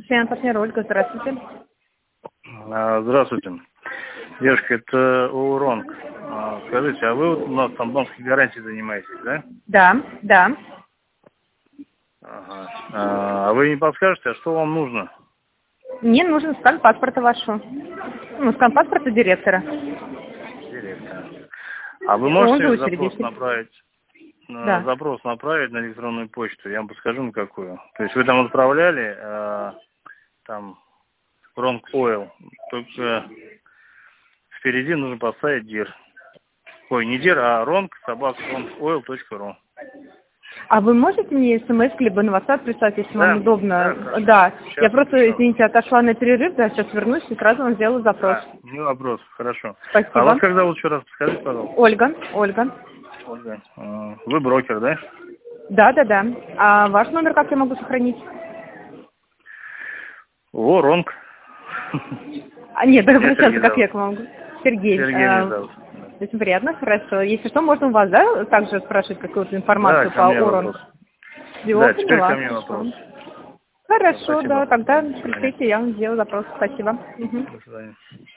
Партнер Ольга, здравствуйте. Здравствуйте. Девушка, это ООРонг. Скажите, а вы вот у нас там банковской гарантией занимаетесь, да? Да, да. Ага. А вы не подскажете, а что вам нужно? Мне нужен скан паспорта вашего. Ну, скан паспорта директора. Директор. А вы Он же можете учредитель. Да. запрос направить на электронную почту? Я вам подскажу, на какую. То есть вы там отправляли, там, Ронг Ойл, только впереди нужно поставить дир. Ой, не дир, а ronг@rongoil.ru. А вы можете мне смс либо на WhatsApp прислать, если Да, вам удобно? хорошо. Да. Сейчас Я просто, напишу. извините, отошла на перерыв, да, сейчас вернусь и сразу вам сделаю запрос. Да, не вопрос, хорошо. Спасибо. А вас как зовут еще раз? Скажите, пожалуйста. Ольга, Ольга. Ольга. Вы брокер, да? Да, да, да. А ваш номер как я могу сохранить? ООРонг. А, нет, да, Меня сейчас Сергей как зовут. я могу. Сергей. Сергей меня зовут. Очень приятно, хорошо. Если что, можно у вас, да, также спрашивать какую-то информацию Да, ко по мне Оронг? вопрос. Всего Да, теперь поняла, ко мне хорошо. вопрос. Хорошо, Спасибо. да, тогда До свидания. пришлите, я вам сделаю запрос. Спасибо. До свидания.